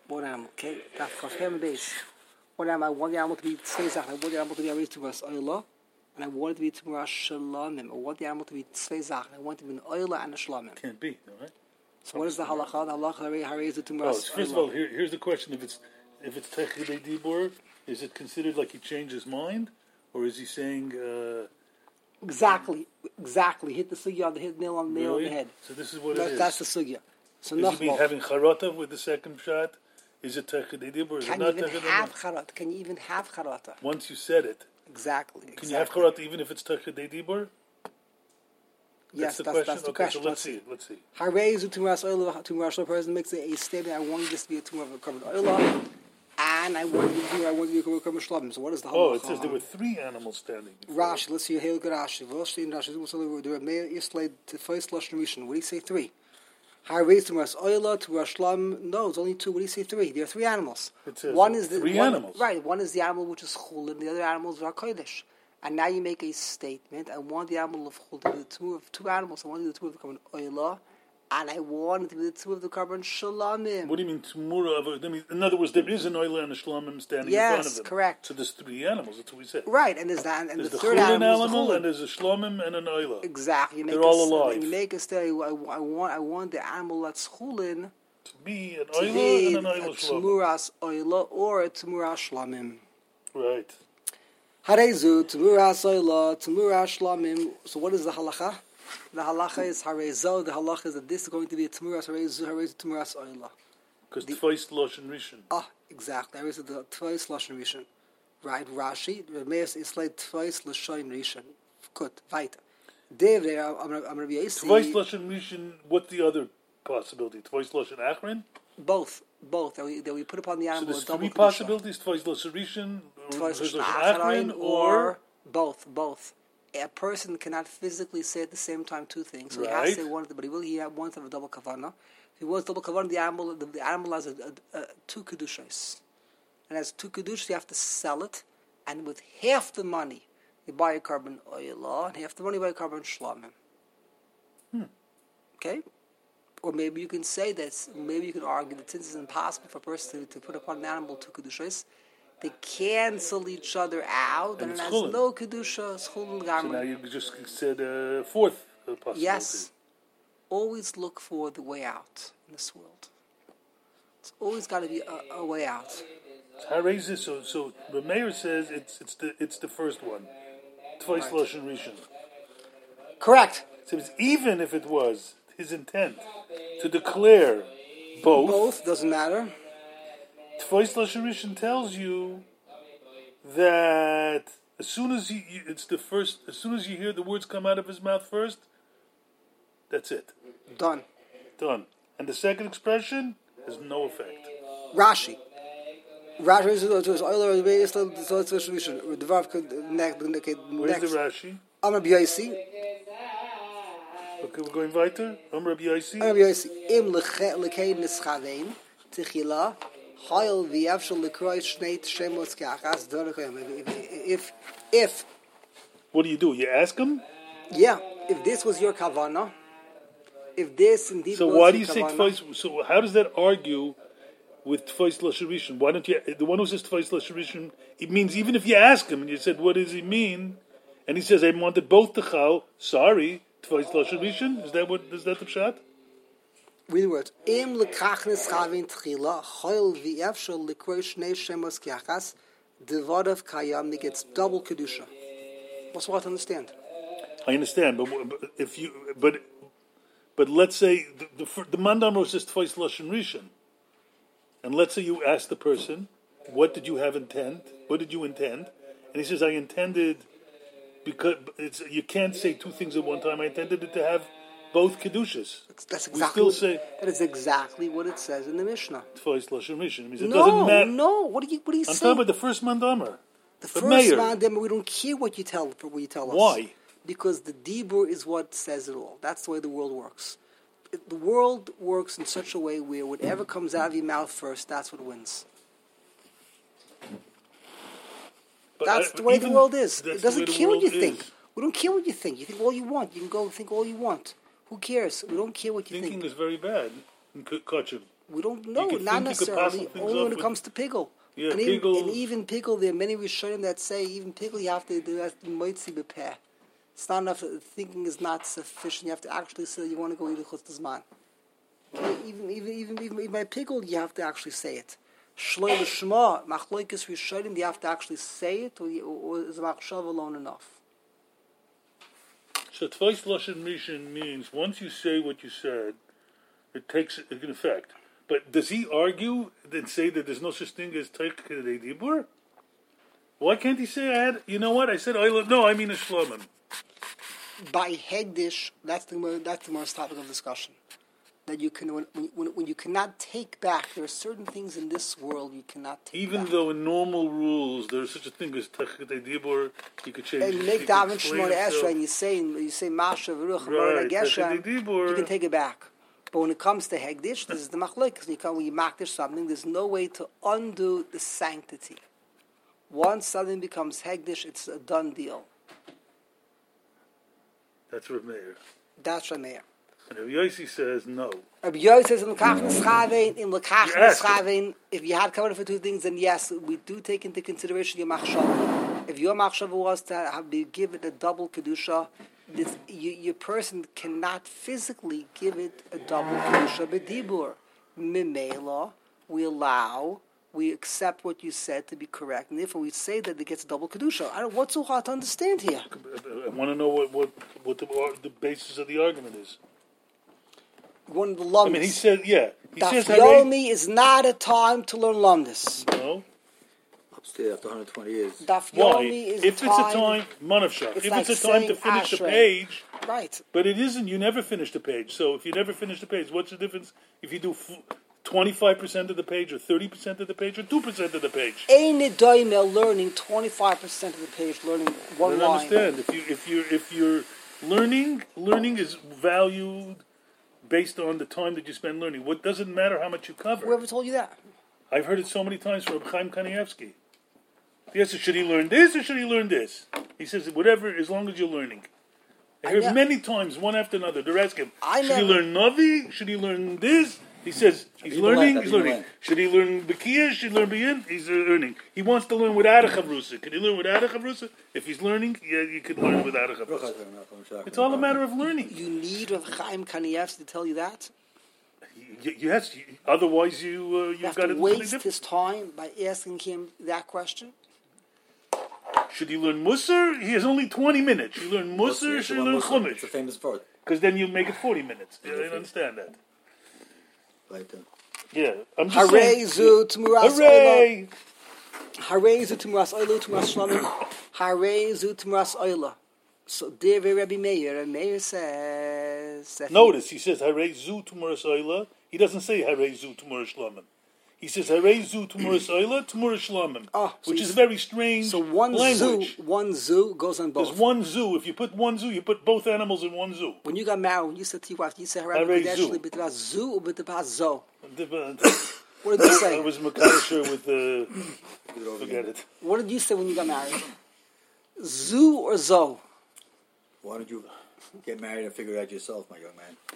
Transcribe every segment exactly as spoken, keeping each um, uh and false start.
One animal, okay? That's for him base. One animal, I want the animal to be tzvei zach. I want the animal to be raised to us oila, and I want it to be to us shalomim. I want the animal to be tzvei zach. I want it to be an oila and a shalomim. Can't be, all right? So what is the halacha? The halacha is it to Oh, us. first of all, here, here's the question: if it's if it's techidei dibur, is it considered like he changed his mind, or is he saying? Uh, exactly, exactly. Hit the sugya on the hit nail on the nail really? on the head. So this is what that, it is. That's the sugya. So is he having charata with the second shot? Is it techidei dibur? Is Can it you not even techidei have dibur? charata? Can you even have charata? Once you said it, exactly. Can exactly. you have charata even if it's techidei dibur? Yes, that's the that's, question. that's the okay, question. so let's see. Let's see. Harezu Tumuras Oila, Tumuras Oila person makes a statement. I want this to be a tumor of a covered Oila, and I want you to do. I want you to become a shlabim. So what is the whole? Oh, it says there were three animals standing. Rashi, let's see. Hail Rashi. V'oshtein Rashi. There were Meir Yisled to first Lashon Rishon. What do you say? Three. Harezu Tumuras Oila, Tumuras Shlam. No, it's only two. What do you say? Three. There are three animals. It says one is the three one, animals. Right. One is the animal which is chulin. The other animals are kodesh. And now you make a statement. I want the animal of chul to be the two of two animals. I want the two of the carbon oila, and I want it to be the two of the carbon shalamim. What do you mean tumura of a, I mean, in other words, there is an oila and a shlamim standing yes, in front of them. Yes, correct. So there's three animals. That's what we said. Right, and there's that, and there's the, the third chulin animal, animal, is and there's a shlamim and an oila. Exactly. You make They're a, all alive. You make a study. I, I want. I want the animal that's chulin to be an to oila be and an a oila shlamim. tumuras oila or a tumuras shlamim. Right. Harezu tumuras oila tumuras shlamim. So what is the halacha? The halacha is harezo. The halacha is that this is going to be a tumuras harezu harezu tumuras oila. Because twice lashon rishon. Ah, exactly. Harezu the twice lashon rishon. Right. Rashi. Remeis is like twice lashon rishon. Good. Weiter. Devre. I'm I'm Rabbi Yossi. Twice lashon rishon. What's the other possibility? Twice lashon achron. Both. Both. That we that we put upon the animal. So there's a double three kedusha. possibilities: twice lashon rishon, Twice lashon lashon achron, achron, or or both. Both. A person cannot physically say at the same time two things. So right. he has to say one of them, but he will. He wants to have a double kavana. If he wants double kavana, the animal the, the animal has a, a, a, two kedushas, and as two kedushas, you have to sell it, and with half the money, you buy a carbon oil, and half the money you buy a carbon shlamim. Hmm. Okay. Or maybe you can say this. Maybe you can argue that since it's impossible for a person to, to put upon an animal two kedushas, they cancel each other out, and, and it has chulin. No kedusha. It's chulin So gamra. now you just said a uh, fourth uh, possibility. Yes. Always look for the way out in this world. It's always got to be a, a way out. So how raise this? So so the mayor says it's it's the it's the first one. Twice Right. lashon rishon. Correct. So it's even if it was his intent to declare both. Both doesn't matter. Twice lashon rishon tells you that as soon as you, you, it's the first, as soon as you hear the words come out of his mouth first, that's it. Done. Done. And the second expression has no effect. Rashi. Rashi is the oil base the solution. The verb next Where's the Rashi? Amar B'Yossi. Okay, we're going weiter. Amar Rabbi Yossi. Amar B'Yossi. Im lekei nischavein tichila hayil v'yavshel lekroy shnei shemos kachas dorachem. If if What do you do? You ask him. yeah, if this was your kavana, if this indeed So was why your do you say kavana, twice? So how does that argue with twice lashon rishon? Why don't you? The one who says twice lashon rishon, it means even if you ask him and you said, "What does he mean?" and he says, "I wanted both to chal." Sorry, twice lashon rishon. Is that what? Is that the pshat? read the words. Im lekach nischavein tichila hayil v'yavshel lekroy shnei shemos kachas. The word of kayam gets double kedusha. What's what to understand? I understand, but, but if you but but let's say the the, the mandamro says twice lashon rishon, and let's say you ask the person, "What did you have intend? What did you intend?" And he says, "I intended because it's you can't say two things at one time. I intended it to have both kedushas." That's We exactly. still What, say that is exactly what it says in the Mishnah. twice lashon rishon. It means it no, doesn't matter. no. What do you? What do you I'm say? talking about the first mandamar. the the first mayor. mandem. We don't care what you tell. What you tell us. Why? Because the dibur is what says it all. That's the way the world works. It, the world works in such a way where whatever comes out of your mouth first, that's what wins. But That's I- the way even- the world is. that's It the doesn't way the care what you world think. is. We don't care what you think. You think all you want. You can go think all you want. Who cares? We don't care what you Thinking think. is very bad in K- Kachim. We don't know, could not think you could pass necessarily, some things only off when it with- comes to Pigel. Yeah, and, even, Pigel- and even Pigel, there are many Rishonim that say even Pigel you have to do that Moitzi B'peh. It's not enough, thinking is not sufficient. You have to actually say you want to go eat a Chutz Zman. Okay, even, even, even, even, even by Pigel, you have to actually say it. Shloi L'Shma, Machloikis Rishonim, you have to actually say it, or, you, or is Machshav alone enough? So Twice Lashon Rishon means once you say what you said, it takes an effect. But does he argue and say that there's no such thing as Teich Kedei Dibur? Why can't he say, I had, you know what, I said, I no, I mean a Shlomim. By Hegdish, that's the, mo- that's the most topic of discussion. That you can, when, when, when you cannot take back, there are certain things in this world you cannot take Even back. though in normal rules there's such a thing as Teich Kedei Dibur, you could change And it. you you make could Daven explain Shemona himself. Esra and you say, you say Masha V'ruch, Right, Marana Geshem, Teich Kedei Dibur. you can take it back. But when it comes to Hegdish, this is the Machlok. You come, when you makdish something, there's no way to undo the sanctity. Once something becomes Hegdish, it's a done deal. That's Rav Meir. That's Rameir. And Rav Yossi says no. Rabbi Yosef says in Lekach Neschavein, in Lekach You asked him. Neschavein, if you had covered for two things, then yes, we do take into consideration your machshava. If your machshava was to have be given a double kedusha, this, you, your person cannot physically give it a double kedusha b'dibur. Mimela, we allow, we accept what you said to be correct, and therefore we say that it gets a double kedusha. I don't, what's so hard to understand here? I want to know what, what, what the, the basis of the argument is. One of the I lumps. mean, he said, yeah. He says, Daf Harei- Yomi is not a time to learn lumdis. No. Upstairs after one hundred twenty years. Daf Why? Yomi is If a it's time, a time, Manavshach, it's if like it's a time to saying finish the Ashrei. page, right? but it isn't, you never finish the page. So if you never finish the page, what's the difference if you do f- twenty-five percent of the page or thirty percent of the page or two percent of the page? Ain't it doimel learning twenty-five percent of the page, learning I one don't line. understand. If you if you if you're learning, learning is valued based on the time that you spend learning. What doesn't matter how much you cover. Whoever told you that? I've heard it so many times from Chaim Kanievsky. He asked, should he learn this or should he learn this? He says, whatever, as long as you're learning. I I heard ne- many times, one after another, they're asking, I should never- he learn Navi? Should he learn this? He says, he's he learning, learn? he's Does he learning. learn? Should he learn Bekia? Should he learn Beyin? He's uh, learning. He wants to learn without a Chavrusa. Can he learn without a Chavrusa? If he's learning, yeah, you can learn without a Chavrusa. It's all a matter of learning. You need Rav Chaim Kanievsky to tell you that. Y- Yes, you- otherwise you, uh, you've You have got to to do something waste different. his time by asking him that question. Should he learn Musar? He has only twenty minutes. You learn Musar, should he learn It's a Chumash? famous verse. Because then you make it forty minutes. Yeah, I understand that. Right there. Yeah, I'm just Hare saying. zu tmuras oila. Hooray! Hare zu tmuras oila tmuras shlamim. Hare zu tmuras oila. So, dear Rabbi Meir, and Meir says. that he- Notice, he says, Hare zu tumuras oila. He doesn't say Hare zu tumuras shlamim. He says, Hare zu tumuras oila, tumuras shlamim. Oh, so which he's- is very strange So one language. zoo, one zoo goes on both. There's one zoo. If you put one zoo, you put both animals in one zoo. When you got married, when you said to your wife, you said Hare Harabbi zoo. Kadeshli b'tibas zoo or b'tibas zo. I What did you say? was Makadisher with the... Forget it. What did you say when you got married? Zoo or zo? Why don't you get married and figure it out yourself, my young man?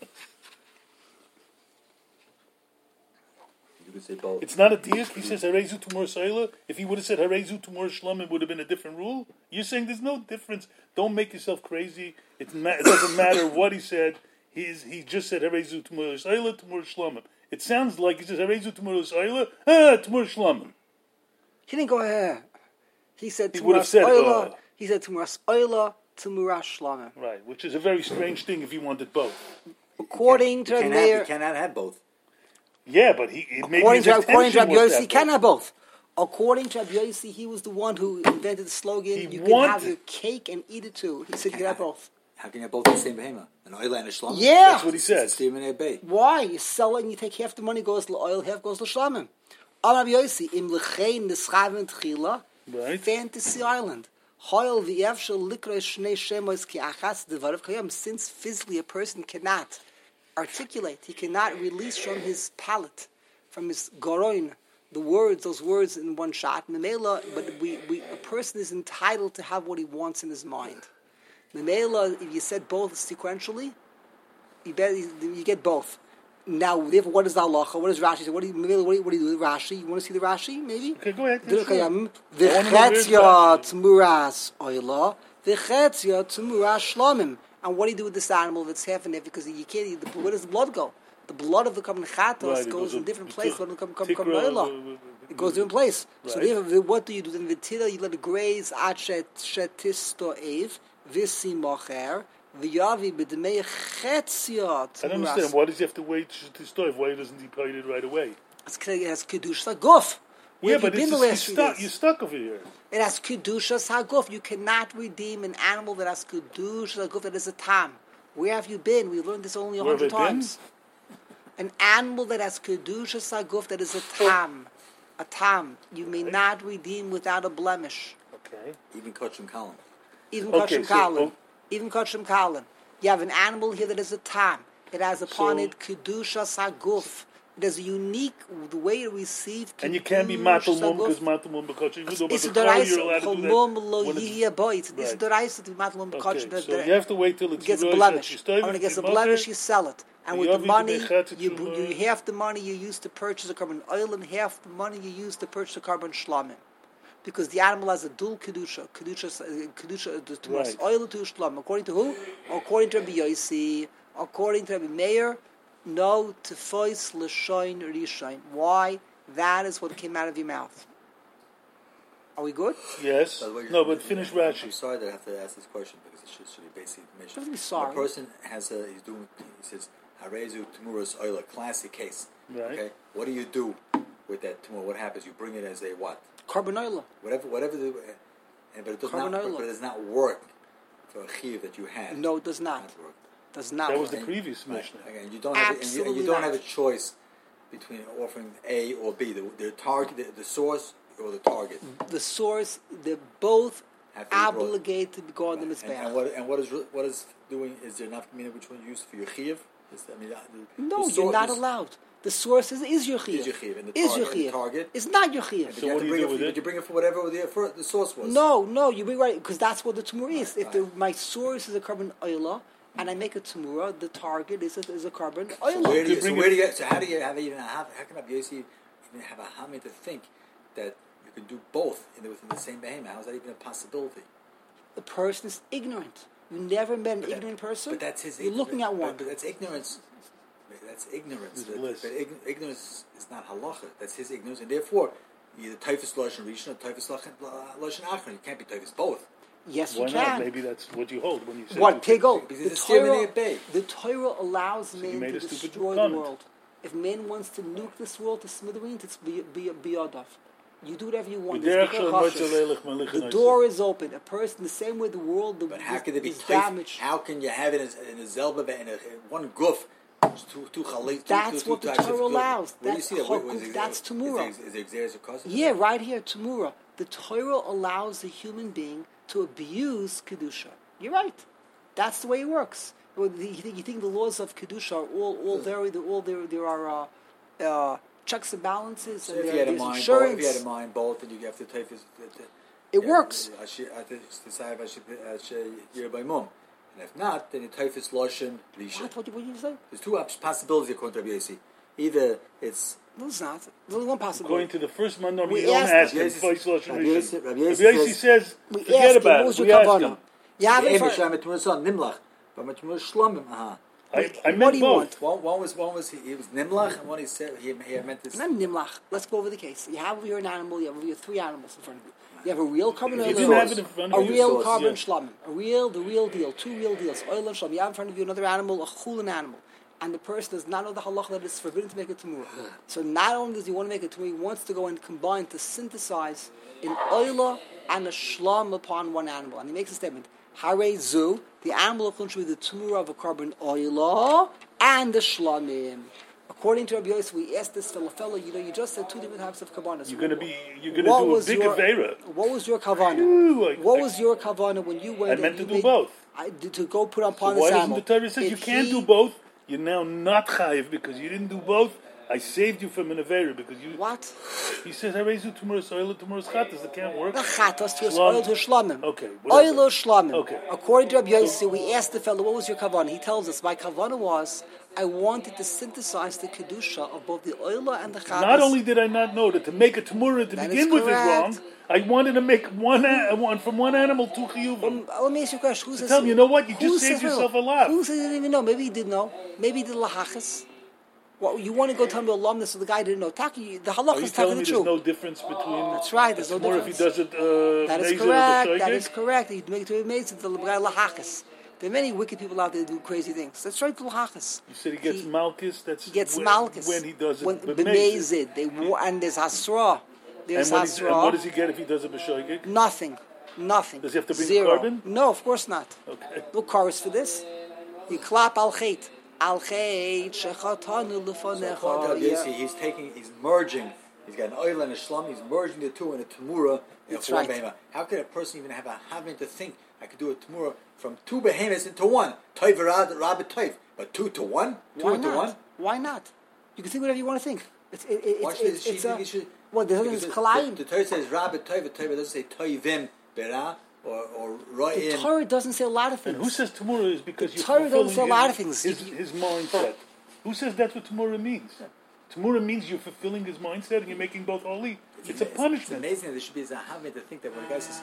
You could say both. It's not a diak. He says Harezu Tumor Saila. If he would have said Harezu Tumor Shlom, it would have been a different rule. You're saying there's no difference. Don't make yourself crazy. It's ma- it doesn't matter what he said. He's, he just said Harezu Tumor Saila, Tumor Shlom. It sounds like he says Harezu Tumor Saila, ah, Tumor Shlom. He didn't go here. He said He would have Tumuras said, Oila. uh, He said Tumuras Oila, Tumuras Shlamim. Right, which is a very strange thing if you wanted both. According to you the can't have, you mayor, cannot have both. Yeah, but he it maybe according his to according to intention Rabbi was Yossi, that he can both. have both. According to Rabbi Yossi, he was the one who invented the slogan, He you can wanted- have your cake and eat it too. He said you can have both. How can you have both in the same behemoth? An oil and a shlom? Yeah. That's what he says. Stephen A. Bay. Why? You sell it and you take half the money goes to oil, half goes to shlamim. Am Rabbi Yossi, im lechein neschaven tchila, Right. Fantasy Island. Hoil v'yevshel likro shnei shemos ki achas devarav kayam. Since physically a person cannot articulate, he cannot release from his palate, from his goroin, the words, those words in one shot. Memela, but we, we, a person is entitled to have what he wants in his mind. Memela, if you said both sequentially, you, bet, you get both. Now, therefore, what is the halacha? What does Rashi say? What do you, what do you, what do you do with Rashi? You want to see the Rashi, maybe? Okay, go ahead. The Yeah, sure. V'chetzia tmuras oila, v'chetzia tmuras shlomim. And what do you do with this animal that's half and half? Because you can't. The, where does the blood go? The blood of the Karban Chatos Right, it goes goes in up- different it place. took- It comes tikra, Karban It goes to a different place. So Right. therefore, what do you do? Then v'tila, you let it graze at shetisto ev, v'si mocher, v'yavi b'dmei chetzia I don't understand. Why does he have to wait to start? Why doesn't he pay it right away? It has kedusha guf. Where Yeah, have you but been it's the just, last you're, few stuck, days? you're stuck over here. It has kedushas haguf. You cannot redeem an animal that has kedushas haguf. That is a tam. Where have you been? We learned this only a Where have hundred I been? times. An animal that has kedushas haguf. That is a tam. A tam. You may not redeem without a blemish. Okay. Even Kachim Kalim. Even Okay, kachim so- kalin. oh. Even kachim kalin. You have an animal here that is a tam. It has upon So- it kedushas haguf. It has a unique the way to receive. And you can't be kedushas matal mum haguf. because matal mum because even though It's by the the car you're allowed Raisa. to do Cholmum that. lo when it's- yihya boit. This is Right. the Raisa to matlum Okay, kachim. so you have to wait till it's gets a rosh blemish. that you And when it gets a start, blemish, you sell it. And with the Yavi money, b'mechatz you, tumah. you half the money you use to purchase a carbon oil, and half the money you use to purchase a carbon shlamim. Because the animal has a dual kedusha, kedusha, uh, kedusha, uh, to Right. oil to shlamim. According to who? According to Rabbi Yossi. According to Rabbi Meir, no tefois l'shoin rishain. Why? That is what came out of your mouth. Are we good? Yes. By the way, No, but finish I'm Rashi. sorry that I have to ask this question because it should, should be basic information. Don't be sorry. A person has a, he's doing, he says, Harezu Tumuras Oil, a classic case. Right. Okay. What do you do with that tumor? What happens? You bring it as a what? Carbon oil. Whatever, whatever the, and, but it does not, Carbon but, oil. but it does not work for a chiv that you had. No, it does not. Not work. Does not That was work. the previous Right. Mishnah. Again, you don't have, a, and you, and Absolutely you don't not. have a choice between offering A or B. The, the target, the, the source, or the target. The source, they're both Have to be brought- obligated to guard them as And, bad. and what and what is re- what is doing? Is there enough meaning which one you use for your chiv? Is I mean, uh, the, No, the you're not source- allowed. The source is, is your chiyuv. Is your chiyuv, and the Is target- your and the chiyuv. target? It's not your But chiyuv. you So have what to do you bring do it, with but it? you bring it for whatever the, for the source was. No, no, you bring right because that's what the tumor is. If the, Right. my source is a carbon oila and I make a tumura, the target is a, is a carbon So oila. where do you, could so bring where it- do you so how do you have even have how can Rabbi Yossi even have a hamid to think that you can do both in the, within the same behemoth? How is that even a possibility? The person is ignorant. You never met an But that- ignorant person. But that's his. You're ign- looking but, at one. But, but that's ignorance. That's ignorance. It's That- bliss. but ign- ignorance is not halacha. That's his ignorance, and therefore, either typhus lashon rishon or typhus lashon achron. You can't be typhus both. Yes, Why you not? can. Maybe that's what you hold when you say What, two Pigo? Because The it's still in Torah, their bay. the Torah allows you man made to a stupid destroy the comment. world. If man wants to nuke this world to smithereens, it's be, be, beyond. You do whatever you want. B'derech There's shel bigger motzei chashes. leilech malich The and door is open. A person, the same way the world the, But how is, can it be is typhus? damaged. How can you have it as, in a zelba in, a, in one goof? Two, two chalit, two, That's two, what two the types of Torah goof. allows. Where do you That's see that? Where- chokuk, where is it- that's is Tamura. it- Is there exeris or causes? Yeah, right here, Tamura. The Torah allows the human being to abuse Kedusha. You're right. That's the way it works. Well, the- You think, you think the laws of Kedusha are all, all very, they're all there, there are uh, uh, checks and balances, So and if there, you had in there's mind both, insurance. if you had in mind both, then you have to typhus. It works. I should I think decide I should I should year by mum. And if not, then you typhus lashon rishon. What, what, what did you say? There's two op- possibilities according to Rabbi Yossi. Either it's No, it's not. There's only one According possibility. to the first mandam, We you don't asked ask Rabbi him. Yossi- Twice lashon Rabbi rishon. Yossi- Rabbi Rabbi Yossi Yossi says- says, We forget asked him, about what it. was your We asked kavanah? him. You have the it in Amish front- Shamet Tumur Nimlach, but Tumur Shlomim. Uh-huh. I, I What meant do you both. want? One, one was one was he, he was Nimlach, and one he said he, he meant this. It's not nimlach. Let's go over the case. You have here an animal. You have here three animals in front of you. You have a real carbon If oil, you didn't have it in front of a you, real source, carbon yeah. shlamim, a real, the real deal, two real deals, oil and shlamim. You have in front of you another animal, a chulin animal, and the person does not know the halacha that it's forbidden to make a tumura. So not only does he want to make a tumura, he wants to go and combine to synthesize an oila and a shlam upon one animal, and he makes a statement: Hare zu, the animal should be the tumura of a carbon oila and the shlamim. According to Rabbi Yossi, we asked this fellow, fellow, you know, you just said two different types of kavanas. You're going to be, you're going to What do a was big your, avera. What was your kavana? Ooh, I- what I- was your kavana when you went? I and meant you to do made- both. I, did- to go put So upon why this doesn't animal. the Torah says you If can't he- do both? You're now not chayiv because you didn't do both. I saved you from an avera because you. What? He says I raised you tomorrow's oil, tomorrow's chatas. It can't work. The chatos to Shlam. oil to shlamim. Okay, whatever. Oil or shlamim. Okay. According to Rabbi Yossi, we asked the fellow, what was your kavana? He tells us, my kavana was, I wanted to synthesize the kedusha of both the oila and the chavis. Not only did I not know that to make a tamura to That begin is with is correct. wrong, I wanted to make one, a- one from one animal two chiyuvim. Um, let me ask you a question. Who says? Tell me, you know what? You who just saved says- yourself a lot. Who says he didn't even know? Maybe he didn't know. Maybe he did lahachas. What you want to go tell me alumnus, so the guy didn't know. Taki, the Are halachas you is telling talking me the there's truth. no difference between That's right. There's no Or if difference. he does it, uh, That is Nezer or correct. That B'shoigeg? is correct. You make it to amazing to the lahachas. There are many wicked people out there that do crazy things. That's right, the lahachas. You said he gets He- malchus. That's He gets when, malchus when he does it. When b'mezid. b'mezid. They wa- and there's hasra. There's And, when he's- and hasra. what does he get if he does a b'shoigeg? Nothing. Nothing. Does he have to bring Zero. carbon? No, of course not. Okay. No chorus for this. You clap al chait. Al chait shechatanu So according to lefanecha. Rabbi Yossi, he's taking, he's merging. He's got an oil and a shlum. He's merging the two in a tamura. That's for one right. behema. How could a person even have a having to think I could do a tamura from two behemoths into one? Toiv rad rabbit toiv, but two to one, two Why into not? one. Why not? You can think whatever you want to think. It's it, it, Why it's should it's, she it's think a it should? well. The other because is the, kalayim. the, the Torah says rabbit toiv, but Torah doesn't say toivim bera or or The ro'im. Torah doesn't say a lot of things. And who says tamura is because The you're Torah doesn't fulfilling say a lot of his, things. his, If you- his mindset? Who says that's what tamura means? Tamura means you're fulfilling his mindset and you're making both holy. It's a It's punishment. amazing that there should be a having to think that when a guy says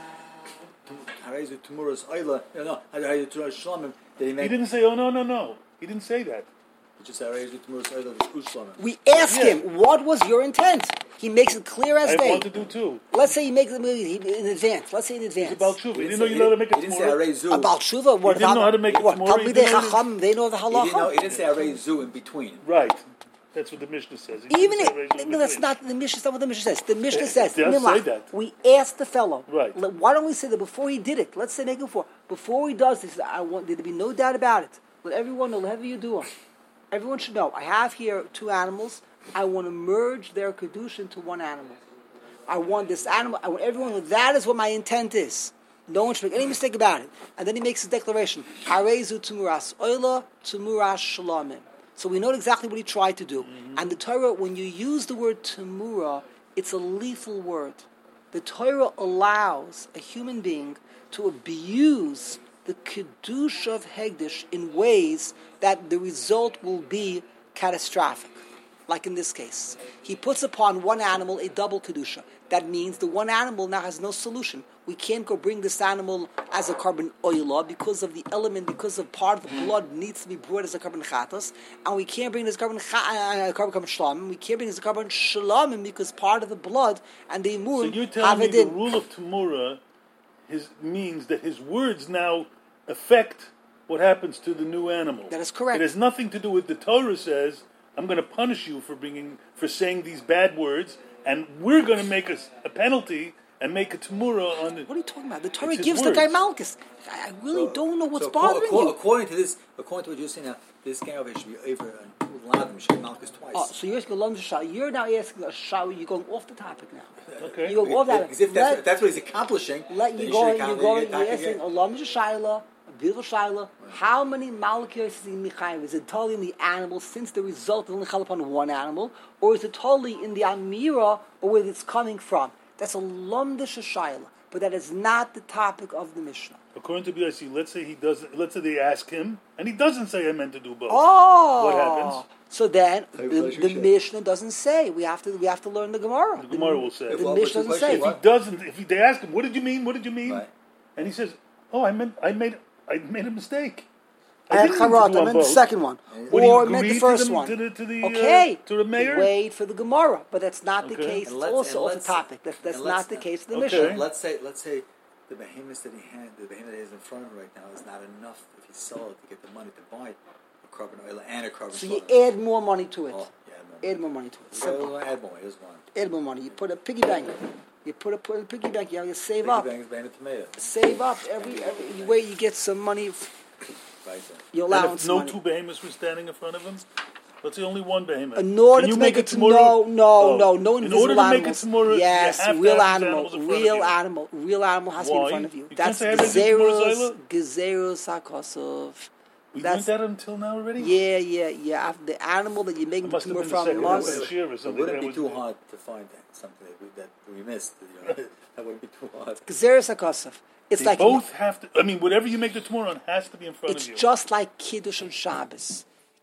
Harayzu Tamura's Oila, no, no, Harayzu Tamura's Shlamim, that he He made didn't say, oh, no, no, no. He didn't say that. just Harayzu Tamura's Oila with Ushlamim. We ask Yeah. him, what was your intent? He makes it clear as I day. want to do too. Let's say he makes the movie in advance. Let's say in advance. It's about tshuva. He He didn't didn't know say- you know how to make a he didn't say tamura. Harayzu. About tshuva, what He didn't know how to make it what, tomorrow. He Talmidei didn't know- Chacham, they know the He didn't, know, halacha. he didn't say Harayzu in between. Right. That's what the Mishnah says. He Even didn't say if, raise no, that's between. not the Mishnah. That's not what the Mishnah says. The Mishnah It says, does Milach, say that. we asked the fellow, Right. "Let- why don't we say that before he did it? Let's say make it before. Before he does this, I want there to be no doubt about it. Let everyone know, whatever you do, everyone should know. I have here two animals. I want to merge their kedusha into one animal. I want this animal. I want everyone to know that is what my intent is. No one should make any mistake about it. And then he makes his declaration: Harezu tumuras oila tumuras shalomim. So we know exactly what he tried to do. Mm-hmm. And the Torah, when you use the word tamura, it's a lethal word. The Torah allows a human being to abuse the kedusha of Hegdish in ways that the result will be catastrophic. Like in this case, he puts upon one animal a double kedusha. That means the one animal now has no solution. We can't go bring this animal as a carbon oila because of the element, because of part of the blood needs to be brought as a carbon chatas, and we can't bring this carbon uh, carbon carbon shlamim. We can't bring this carbon shlamim because part of the blood and the So imun you're have telling me it the in. rule of tamura his, means that his words now affect what happens to the new animal. That is correct. It has nothing to do with the Torah says, I'm going to punish you for bringing for saying these bad words, and we're going to make a, a penalty and make a tamura on the... What are you talking about? The Torah his gives the guy words. malchus. I I really So- don't know what's so bothering acco- you. According to this, according to what you're saying now, this guy over here should be over and allowed him should be Malchus twice. Oh, so you're asking a Lom Shah. You're now asking a Shah. You're going off the topic now. Okay. You're going off that. Because if that's, Let- what, that's what he's accomplishing, Let then you he go. should You're account- going. get You're back asking again. a Lom Shaila, a beautiful Shaila. How many malachiyos is in Michayim? Is it totally in the animal, since the result is only chal upon one animal, or is it totally in the amira, or where it's coming from? That's a Lom Shaila, but that is not the topic of the Mishnah. According to B I C, let's say he doesn't. Let's say they ask him, and he doesn't say I meant to do both. Oh, What happens? So then Hey, the, the relationship. Mishnah doesn't say. We have to. We have to learn the Gemara. The Gemara will say. The Well, Mishnah what's doesn't the say. question? If he doesn't, if he, they ask him, what did you mean? What did you mean? Right. And he says, oh, I meant, I made, I made a mistake. I had didn't mean to Charat, do I on meant the both. second one. Would he Or I agree meant the to first the- one. to the- to the, uh, okay. to the mayor? Wait for the Gemara. But that's not the Okay. case. And It's let's- also and off the let's- topic. That's, that's and not let's- the case of the okay. Mishnah. Let's say, let's say, the behemoth that he had, the behemoth that he has in front of him right now is not enough if he sold it to get the money to buy a carbon oil and a carbon. So you slaughter. add more money to it. Oh, yeah, add more. Add more money to it. So Simple. add more. Here's one. Add more money. You put a piggy bank. You put a, put a piggy bank. You have to save Big up. bang is bang of tomato. Save up every every way you get some money. Right there. Your And allowance if no money. two behemoths were standing in front of him, let's say only one behemoth. In order Can you to make, a it to tamura? no, no, Oh. no, no In invisible order to make animals. a tamura, yes, you have to real have these animal, animals in front real of you. animal, real animal has to be Why? in front of you. You can't That's say I made the tamura Gezerus, Zayla? Gezerus Hakosov. We That's learned that until now already? yeah, yeah, yeah. After the animal that you make It the must have tumor been the from second must. one. Shear or It something. wouldn't That be was too the- hard to find that, something that we, that we missed. You know? That wouldn't be too hard. Gezerus Hakosov. It's They like both have to, I mean, whatever you make the tamura on has to be in front it's of you. just like Kiddush and Shabbos.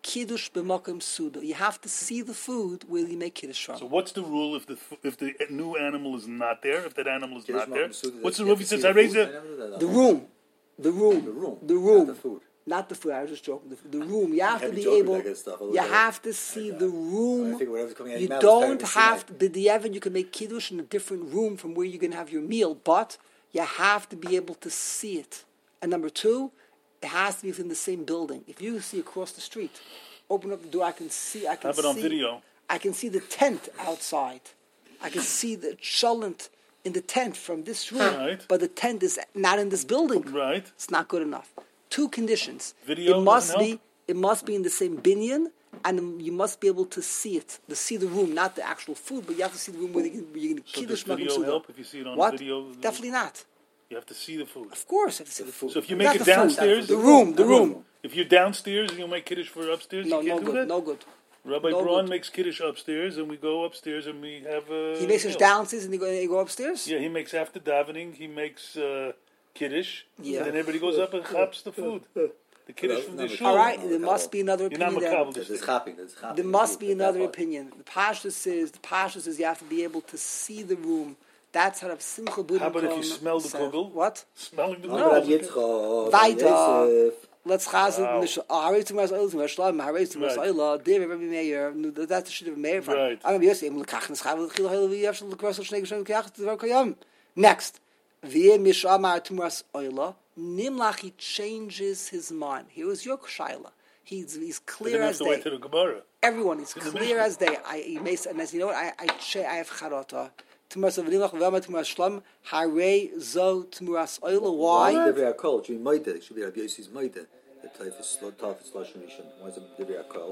kiddush b'makom suda. You have to see the food where you make kiddush from. So what's the rule if the if the new animal is not there? If that animal is Kiddush not there, Malkum Suda, what's the you rule? have He to says, see "I the raise food. a." The room, the room, The room. the room, Not the food. Not the food. I was just joking. The, the room. You have to Heavy be joking, able. that kind of stuff. I You look at it. have to see the I room. figure whatever's coming out of You your mouth is don't better than have seeing to. The Evan, you can make kiddush in a different room from where you're going to have your meal, but you have to be able to see it. And number two, it has to be within the same building. If you see across the street, open up the door, I can see. I can Have it on see, video. I can see the tent outside. I can see the cholent in the tent from this room, Right. but the tent is not in this building. Right. It's not good enough. Two conditions. Video it must doesn't be help? it must be in the same binyan, and you must be able to see it, to see the room, not the actual food, but you have to see the room where you're going to So kiddush does video Makom Suda. help if you see it on What? video? Definitely not. You have to see the food. Of course, you have to see the food. So if you Not make it the food. downstairs, the room, the room. If you're downstairs and you make kiddush for upstairs, No, you no can't do good, that. no good. Rabbi no Braun good. makes kiddush upstairs, and we go upstairs and we have a. He makes his meal. downstairs and you go, you go upstairs. Yeah, he makes after davening. He makes uh, kiddush. Yeah. And then everybody goes up and chops the food. The kiddush from the no, shul. All right, No, there no, must be another You're not opinion. makabel There. this There's thing. chopping. There's chopping. There must be That another part. opinion. The Pasha says the Pasha says you have to be able to see the room. That's how Simcha Buddha. How about if you smell the kugel? What? Smelling the No, No. but kugel. Yitzchak, Weiter. Yosef. Let's chazit Wow. mish. Harei to mas oil to mas shlam. Harei to mas Right. oil. Dev Rabbi Meir. No, that's the shit of Meir. Right. I'm going to say, "I'm lekach neschav l'chil ha'il v'yavshel l'kros l'shnei g'shem k'yach t'var kayam." Next, v'ye mishamar tumas oila. Nimlach, he changes his mind. Here was your shaila. He's he's You clear didn't have as to day. wait to the Gemara. Everyone is In the clear Mishnah. as day. I he makes and as you know what I I che, I have charata. Tumas avnimach v'ama tumas shlam. Harei zo tumas oila. Why? Divrei Hakol, should be Moide. It should be Rabbi Yossi's Moide. The type is Tafetz Lashon Rishon. Why is it Divrei Hakol?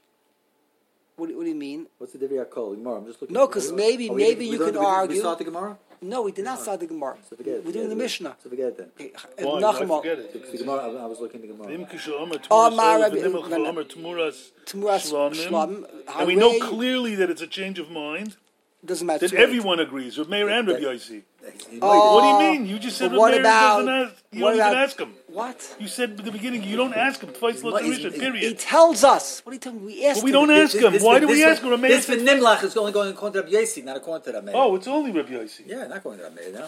What, do- what do you mean? What's the Divrei Hakol? Gemara. I'm just looking. No, 'cause maybe- Oh, we maybe didn't- you we can don't- we didn't- argue. We start the Gemara. No, we did not start the Gemara. So forget it. We're doing the Forget it. Mishnah. So forget it then. Why? Why Nachama. forget it? The Gemara. I I was looking at the Gemara. Im kishu omer Oh, tmuras my oil, Rabbi- v'nimach Rabbi- omer tmuras Tmuras shlamim. shlamim. And we know Harei- clearly that it's a change of mind. Doesn't matter. That Too late. everyone agrees. With Meir and Rabbi Yossi. Oh, What do you mean? You just said but Rabbi what Meir about- doesn't ask. You what don't even about- ask him. What? You said at the beginning you don't ask him twice. He's- Let's he's- Rishon. he's- He Period. tells us. What are you telling me? We asked But we him. don't ask him. Why do we ask him? Rabbi Meir This for said- Nimlach is only going according to Rabbi Yossi, not according to Rabbi Meir. Oh, it's only Rabbi Yossi. Yeah, not going to Rabbi Meir now.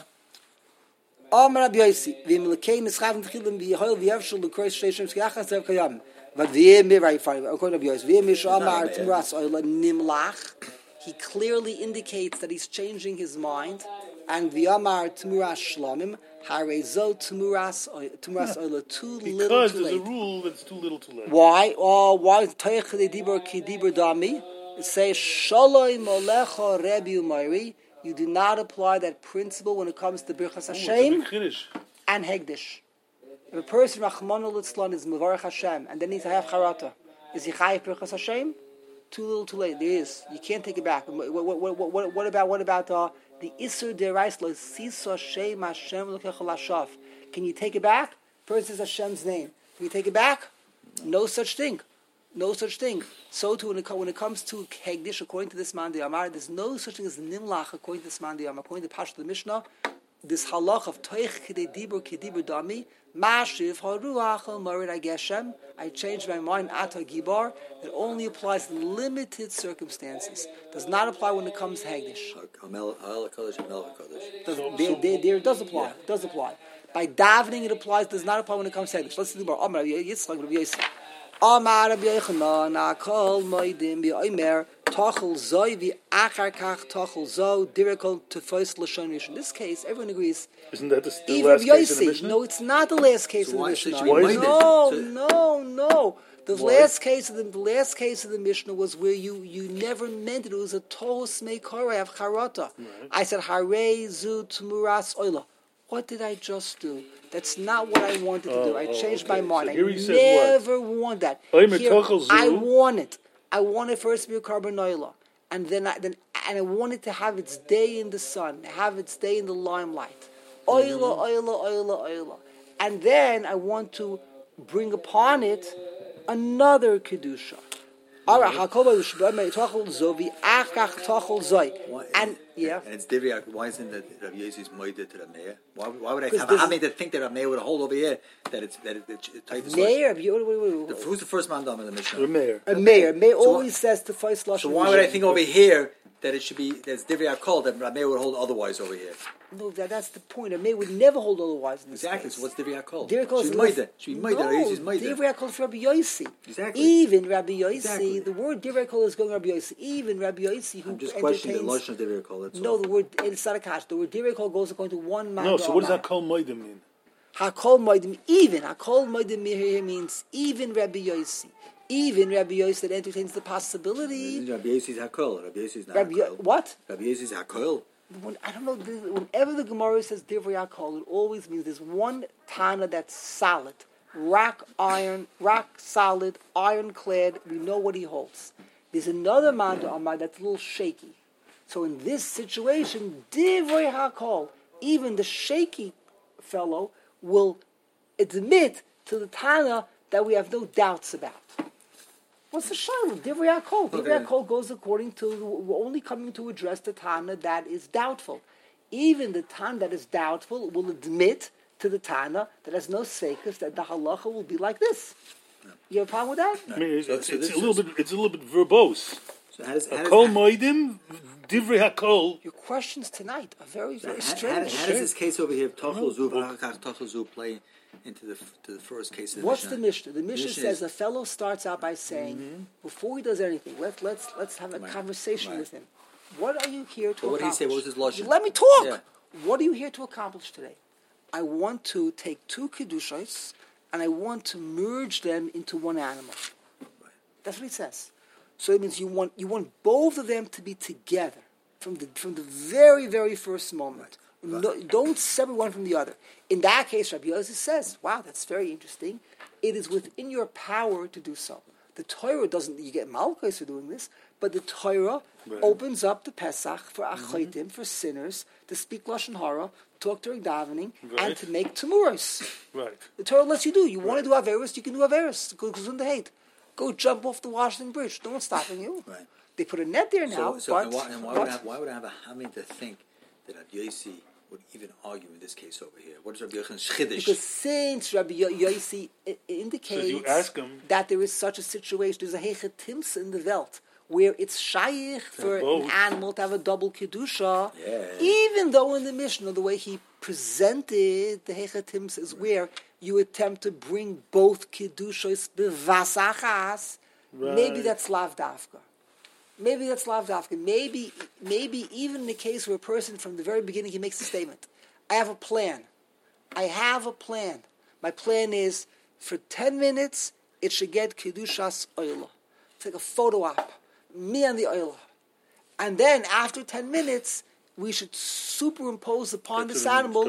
Amar Rabbi Yossi, v'im lekei nischav n'tchilim v'yehoil v'yavshel l'krois shtei shem shkiachas tev kayam. But v'yem me very fine. According to Rabbi Yossi, v'yem mish amar tmuras oila nimlach. He clearly indicates that he's changing his mind. And v'yamar tmuras shlamim harezo tmuras oil- tmuras oila too little Because too there's a late. rule that's too little too late. Why? Oh, why? Toich de dibur ki dibur dami. It says shaloi molecha Rebbe Umayri. You do not apply that principle when it comes to birchas Oh, it's a Hashem big chiddush. and hegdish. If a person Rachmanu litzlan is mevarach Hashem and then needs to have charata, is he chayiv birchas Hashem? Too little, too late. There is. You can't take it back. What, what, what, what, what about what about uh, the Isur derais lo siso Shem Hashem l'kechol hashaf? Can you take it back? Person says Hashem's name. Can you take it back? No such thing. No such thing. So too when it, co- when it comes to Hegdish, according to this man the Amar, there's no such thing as Nimlach according to this man the Amar. According to Pasha the Mishnah, this halach of Toich Kidei Dibur Kidibur Dami, Mashiv Haruach El Morid Ageshem, I changed my mind Ata Gibar, that only applies in limited circumstances. Does not apply when it comes to Hegdish. Amel Al Kodesh and Mel Kodesh. Does, So- there, so- there, there it does apply. It does apply. By davening it applies, does not apply when it comes to Hegdish. Let's see the bar. Amar Yitzchak Rabbi Yossi. Amar Rabbi Yochanan, Akol Moedim B'Omer, Tochel Zoi V'Achar Kach Tochel Zo, Dirikol Tefos L'Shon Rishon. In this case, everyone agrees. Isn't that the, the Even last Rabbi case in the Yossi, Mishnah? no, it's not the last case So of the why Mishnah. should you No, wait no, then? no, no. The Why? last case of the, the last case of the Mishnah was where you, you never meant it. It was a tos mekorei of charata. I said harei zu tmuras oila. What did I just do? That's not what I wanted to Oh, do. I oh, changed okay. my mind. So here I he says never want that. Oimer Here, tochel zu. I want it. I want it first to be a carbon oila, and then I, then and I want it to have its day in the sun, have its day in the limelight. Oila, oila, oila, oila, and then I want to bring upon it another kedusha. All right, Hakoba Shbamei Tochel Zovi Achach Tochel Zoi, and Yeah. And it's Divrei. Why isn't that Rabbi Yosef's moide to the mayor? Why, why would I Because have this I is- mean to think that a mayor would hold over here that it's that it, it, it, it Mayor, wait, wait, wait, The, wait. who's the first man down in the Mishnah? The mayor. A mayor. Mayor So always says to first lashon. So why would I rishon. think over here that it should be that's Divrei Hakol that a mayor would hold otherwise over here? No, that, that's the point. A mayor would never hold otherwise in this Exactly. case. So what's Divrei Hakol? Divrei Hakol Should is be less- moide. Should be moide. Rabbi Yosef's No, moide. Divrei Hakol is Rabbi Yossi. Exactly. Even Rabbi Yossi, Exactly. the word Divrei Hakol is going Rabbi Yossi. Even Rabbi Yossi, who I'm just questioning the entertains. lashon of Divrei Hakol. That's No, all. the word it's not a kash. The word Divrei Hakol goes according to one man. No, so what does that call moedim mean? Hakol moedim, even Hakol moedim here means even Rabbi Yossi, even Rabbi Yossi that entertains the possibility. Rabbi Yosef's Hakol. Rabbi Yosef's not Rabbi Yo- Hakol. what? Rabbi Yosef's Hakol. When, I don't know. this- Whenever the Gemara says Divrei Hakol, it always means there's one Tana that's solid, rock iron, rock solid, ironclad. We know what he holds. There's another man to Amar that's a little shaky. So in this situation, Divrei Hakol, even the shaky fellow will admit to the Tana that we have no doubts about. What's the shaila? Divrei Hakol. Divrei Okay. Hakol goes according to, we're only coming to address the Tana that is doubtful. Even the Tana that is doubtful will admit to the Tana that has no sekus, that the halacha will be like this. You have a problem with that? I mean, it's, So- it's, so it's this a little is- bit. It's a little bit verbose. So how does, how does, Kol how, moedim, divrei hakol. Your questions tonight are very, very how, strange. how does this case over here, Tochel Zu, V'achar Tochel Zu, play into the to the first case of the What's Mishnah? the Mishnah? The Mishnah Mishnah says is- a fellow starts out by saying, before he does anything, let, let's let's have a Right. conversation Right. with him. What are you here to Well, what did he accomplish? say? What was his lashon? Let me talk. Yeah. What are you here to accomplish today? I want to take two kedushos and I want to merge them into one animal. That's what he says. So it means you want you want both of them to be together from the from the very very first moment. No, don't separate one from the other. In that case, Rabbi Yossi says, "Wow, that's very interesting. It is within your power to do so." The Torah doesn't. You get malchus for doing this, but the Torah Right. opens up the Pesach for achoitim, for sinners, to speak lashon hara, talk during davening, and Right. to make temuros. Right. The Torah lets you do. You want to do Averis, you can do Averis. Go to hate. Go jump off the Washington Bridge. No one's stopping you. Right. They put a net there now, So, so but, and why, and why, but would I have, why would I have a hamin to think that Rabbi Yossi would even argue in this case over here? What is Rabbi Yochanan's chiddush? because since Rabbi Yo- Yossi i- indicates So you ask him- that there is such a situation, there's a hechetimsa in the Welt where it's shaykh for both. an animal to have a double kedusha, Yeah. even though in the Mishnah the way he presented the hechetimsa is where you attempt to bring both kedushos bevasachas. Maybe Right. that's lav dafka. Maybe that's lav dafka. Maybe, maybe even in the case where a person from the very beginning he makes a statement. I have a plan. I have a plan. My plan is for ten minutes it should get kedushas oila. It's like a photo op. Me and the oila. And then after ten minutes we should superimpose upon this animal.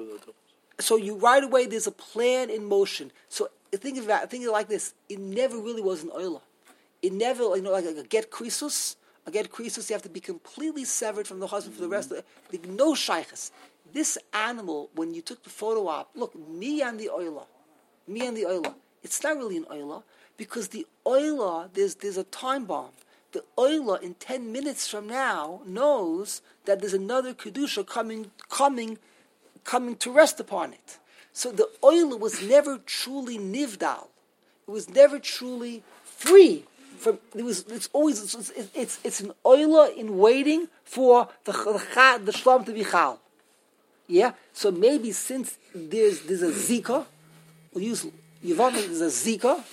So you right away there's a plan in motion. So think of it, think of it like this: it never really was an oila. It never, you know, like a get krisus. A get krisus, you have to be completely severed from the husband for the rest of the no shaykhs. This animal, when you took the photo op, look, me and the oila, me and the oila. It's not really an oila because the oila there's there's a time bomb. The oila in ten minutes from now knows that there's another kedusha coming coming. coming to rest upon it. So the oil was never truly nivdal. It was never truly free from. It was. It's always. It's. It's, it's, it's an oil in waiting for the the, the shlam to be chal. Yeah. So maybe since there's there's a zika, we'll use Yavon. There's a zika.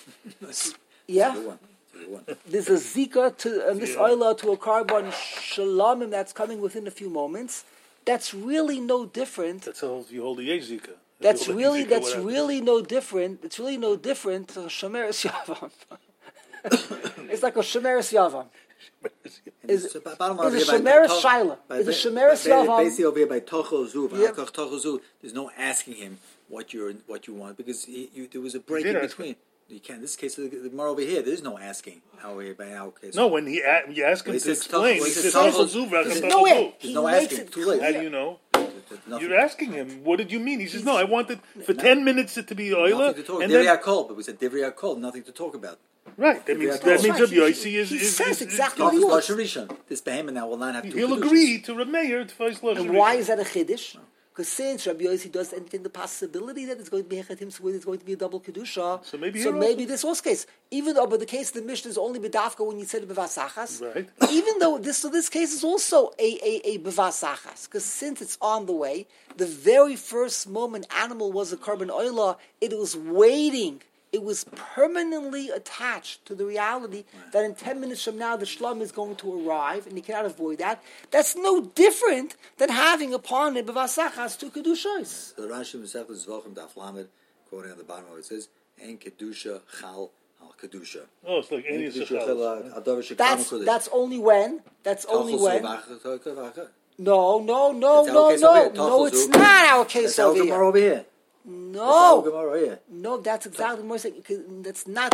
Yeah. Good one. Good one. There's a zika to and this Yeah. oil to a carbon shalamim that's coming within a few moments. That's really no different. That's how you hold the Yezika. That's really that's really no different. It's really no different to Shemeres Yavam. It's like a Shemeres Yavam. Is, So, bottom line is over a here by Shemeres Toch- Shaila. by- Is a by- Shemeres by- Yavam. Basically over here by Tochel Zu, Yep. V'achar Tochel Zu, there's no asking him what you're what you want because he, you, there was a break did in ask between. You can't. In this case, the, the more over here, there's no asking. How we by our case. No, when he a- you ask him He to says explain, Toch- he he says says Tochel Toch- Zu, there's V'achar no Tochel way. Zu. There's He no makes asking. it Too late. How do clear. you know? There's nothing- You're asking him, what did you mean? He says, no, I wanted for ten minutes it to be oila, Nothing to talk. and Divrei then Hakol, but we said Divrei Hakol, nothing to talk about. Right. That means Yeah, that that's means right. Rabbi Yossi is He is, says is, exactly is, what he Tachlis wants. Lashon Rishon. This behemoth now will not have two he'll kedushas. agree to Rabbi Meir to Fais Lashon And why Rishon. is that a chiddush? Because since Rabbi Yossi does entertain the possibility that it's going to be hechatim, so it's going to be a double kedusha. So maybe so here maybe also. this was case. Even though, but the case of the Mishnah is only bedafka when you said bevasachas. Right. Even though this, so this case is also a a, a bevasachas, because since it's on the way, the very first moment animal was a carbon oila, it was waiting. It was permanently attached to the reality that in ten minutes from now the shlom is going to arrive, and you cannot avoid that. That's no different than having upon it bevasachas two kedushos. The Rashi Masechta Zvachim Daf Lamed, quoting on the bottom of it, says, "Ein kedusha chal al kedusha." Oh, it's like any Ein kedusha Shachal. chal al davar shekam That's kodesh. that's only when. That's only Tachlis when. Vacha, Vacha, Vacha. No, no, no, That's our no, case over no, here. no. Tachlis It's Zu. not our case That's our over Gemara here. over here. That's our No, Gemara here. no, that's exactly more saying. That's not.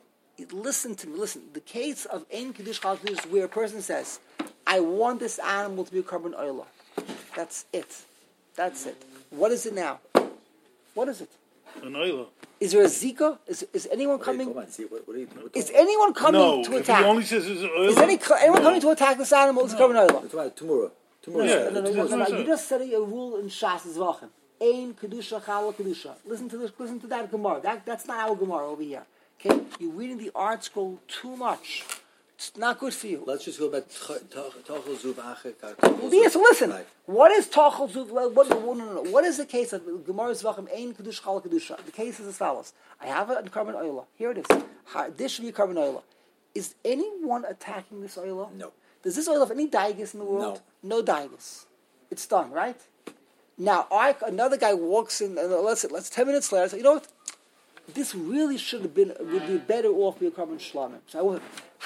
Listen to me. Listen. The case of Ein Kiddush Chal Kiddush is where a person says, "I want this animal to be a carbon oiler." That's it. That's it. What is it now? What is it? An oila. Is there a zika? Is is anyone Wait, coming? come on, see, what, what are you, what Is talking anyone coming No, to if he attack? only says it's an oila. Is any anyone no. coming to attack this animal? It's a carbon oiler. about? It's about tomorrow. Tomorrow. Yeah, No, no, no, it's- no, it's no, what no. I You said. just said a rule in Shas Zvachim. Ein kedusha chala kedusha. Listen to this. Listen to that Gemara. That that's not our Gemara over here. Okay, you're reading the art scroll too much. It's not good for you. Let's just go about Tachel Zu Vacha. Yes, listen. Right. What is Tachel Zuv? What, what, no, no, no. What is the case of Gemara Zvachim? Ein kedusha chala kedusha. The case is as follows. I have a carbon oila. Here it is. Ha- This should be a carbon oila. Is anyone attacking this oila? No. Does this oil have any digus in the world? No, no digus. It's done, right? Now, I, another guy walks in, and let's let's ten minutes later. I say, you know what? This really should have been would be better off with a carbon shlomim. So I went,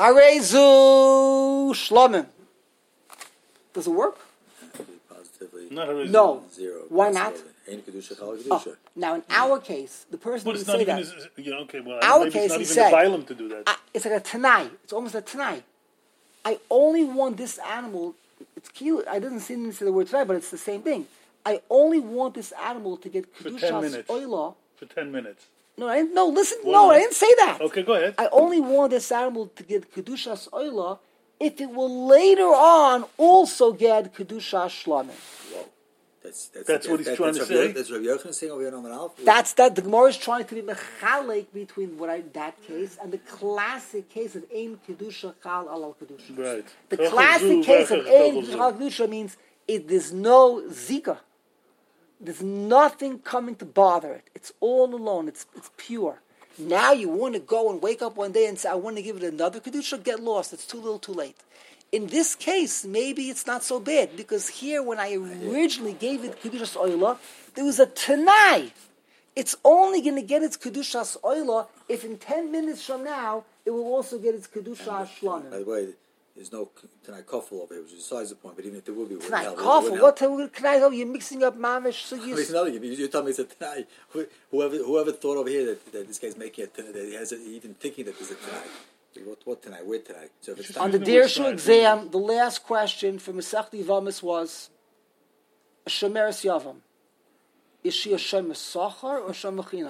Harezu shlomim. Does it work? Positively. Not a No. Zero. Why not? Ein kedusha chal Oh, kedusha. now, in our case, the person But didn't it's not say even. that. As, you know, okay, well, Our maybe case, it's not he even said- a violent to do that. I, it's like a tanai. It's almost a tanai. I only want this animal. It's cute. I didn't see the word tanai, but it's the same thing. I only want this animal to get For ten kedushas minutes. oila. For ten minutes. No, I didn't, no. Listen, Why no, not? I didn't say that. Okay, go ahead. I only want this animal to get kedushas oila if it will later on also get kedushas shlamim. Whoa. That's, that's, That's what he's that, trying that's to Rabbi- say? That's Rabbi Yochanan saying over here in Omer Aleph. That's that. The Gemara is trying to be mechalek between what I that case and the classic case of ein kedusha chal alal kedusha. Right. The Tochel classic zu, case of vachach ein tochel kedusha zu. chal kedusha means it, there's no zika. There's nothing coming to bother it. It's all alone. It's it's pure. Now you want to go and wake up one day and say, I want to give it another kedusha. Get lost. It's too little, too late. In this case, maybe it's not so bad because here, when I originally gave it kedushas oila, there was a tanai. It's only going to get its kedushas oila if in ten minutes from now it will also get its kedushas By shlamim. the way, there's no Tanai Kofel over here, which is besides the point, but even if there will be, it wouldn't Tanai help. It kafel. wouldn't What help. can I tell you? You're mixing up mamish It's sugis. another thing, because you're telling me it's a Tanai. Who- Whoever, whoever thought over here that, that this guy's making a Tanai, that he has a, even thinking that there's a Tanai. What, what Tanai? Where Tanai? So if it's On Tanai, the Using the word Dirshu side. exam, the last question from Masechta Yavamis was a Shemeres Yavam. Is she a Shemeres Sachar or Shemeres Chinam?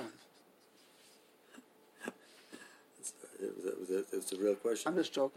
it was, a, it, was a, it was a real question. I'm just joking.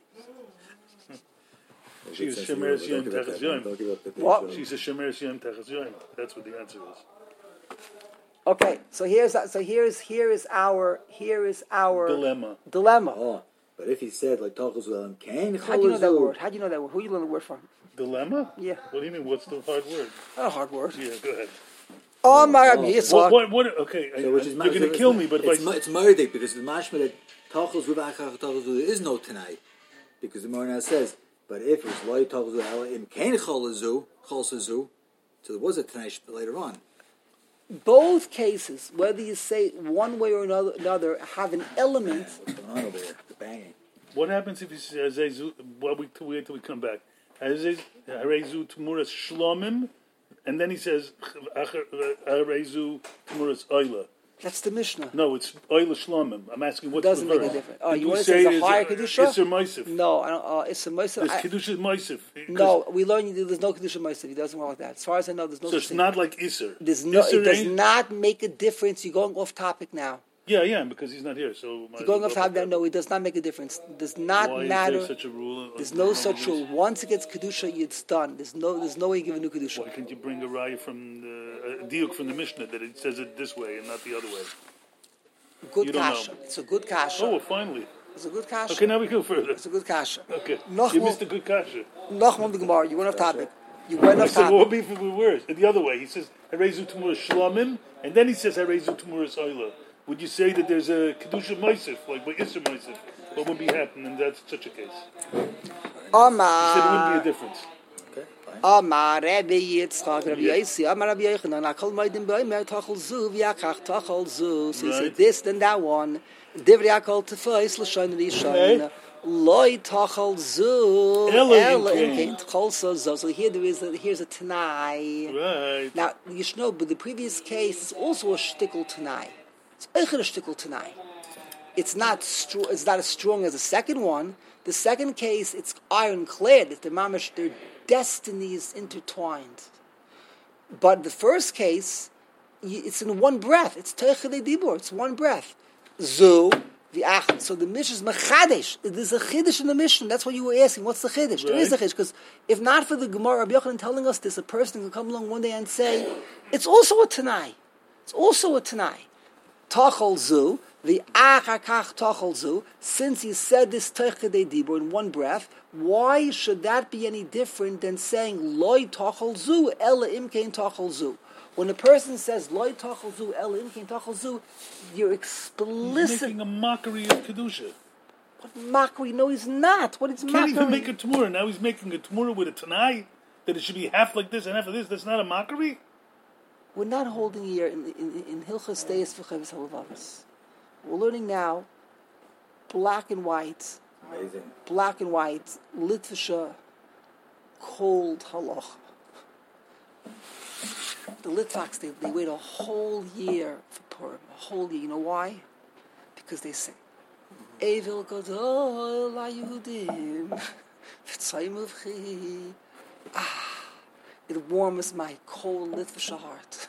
She's Since Shemer you- Yom don't give up Techas that- Yom. don't give up that- What? She's a Shemer Yom Techas Yom. That's what the answer is. Okay, so here's so here's here is our here is our Dilemma. dilemma. Oh, but if he said like Tachos Ve'elam Kain How do you know that Chalazu, word? How do you know that word? Who you learn the word from? Dilemma? Yeah. What do you mean? What's the hard word? Not a hard word. Yeah, go ahead. Oh my God, Oh. Yitzhak. What, what, what, okay, I- So which is you're ma- going so to it's kill ma- me, but it's if ma- I... it's murdik because the mashma that Tachos V'achach Tachos there is no Tanai, because the Morana says, but if it was Loi Tachos Ve'elam Kain Chalazu Chalazu, so there was a Tanai later on. Both cases, whether you say one way or another, another have an element. What's going on over here? The banging. What happens if he says, Azezu, well, we wait till we come back. Azezu Tumuras Shlomim, and then he says, Arezu Tumuras Oila. That's the Mishnah. No, it's Oila Shlomim. I'm asking what's Doesn't the make verse. a difference. Oh, Did you we want to say it's a higher kedusha? Isser Moisef. No, I don't. Uh, it's a Moisef. There's I- Kedusha Moisef. No, we learn you- there's no kedusha Moisef. He doesn't want like that. As far as I know, there's no. So such it's thing. not like Isser. There's no. Isser It does ain't- not make a difference. You're going off topic now. Yeah, yeah, because he's not here. So You're going off to have that? No, it does not make a difference. It does not Why matter. is there such a rule? There's no such rule. Once it gets kedusha, it's done. There's no, there's no way you give a new kedusha. Why can't you bring a raya from the a diuk from the Mishnah that it says it this way and not the other way? Good You don't kasha. know. It's a good kasha. Oh, well, finally. It's a good kasha. Okay, now we go further. It's a good kasha. Okay, Noch you more- missed a good kasha. Noch one the Gemara. You went off topic. You went I off said, what would topic. be if it were worse? The other way, he says, Harezu Tumura Shlamim, and then he says, Harezu Tumura Soila. Would you say that there's a Kedusha Moisef, like by Isser Moisef? What would be happening in that such a case? He said it wouldn't be Amar. a difference. Okay, fine. Amar Rabbi Yitzchak Rabbi Yosi Amar Rabbi Yochanan Akol Moedim B'Omer Tachol Zu V'Yakach Tachol Zu. So he said Right. this, then that one. Divrei Akol Tefos L'Shon Rishon. Right. Loi Tachol Zu Ela El Im Im Kain. Kain Tachol Zu. So here there is a, here's a Tanai. Right. Now you should know, but the previous case is also a shtickle Tanai. It's Eicher a shtickle Tanai. It's not str- It's not as strong as the second one. The second case, it's ironclad. It's the mamash, their destinies intertwined. But the first case, y- it's in one breath. It's teichadei dibur. It's one breath. Zu v'ach. So the Mishnah is mechadesh. There's a chiddush in the Mishnah. That's what you were asking. What's the chiddush? There is a chiddush, because if not for the Gemara, Rabbi Yochanan telling us this, a person can come along one day and say, it's also a Tanai. It's also a Tanai. Tachol zu, the achakach tachol zu. Since he said this teichadei dibur in one breath, why should that be any different than saying loy tachol zu ela imkein tachol zu? When a person says loy tachol zu ela imkein tachol zu, you're He's explicit. making a mockery of Kedusha. What mockery? No, he's not. What is Can't mockery? even make a Tamura. Now he's making a Tamura with a Tanai, that it should be half like this and half of this. That's not a mockery? We're not holding here in in, in Hilchos Deis V'Chavis Halavavos. We're learning now, black and white, Amazing. black and white, Litvisha, cold halach. The Litvaks, they, they wait a whole year for Purim, a whole year. You know why? Because they sing. Evil Gadol HaYehudim, V'tzayim Uvchi. Ah, it warms my cold Litvisha heart.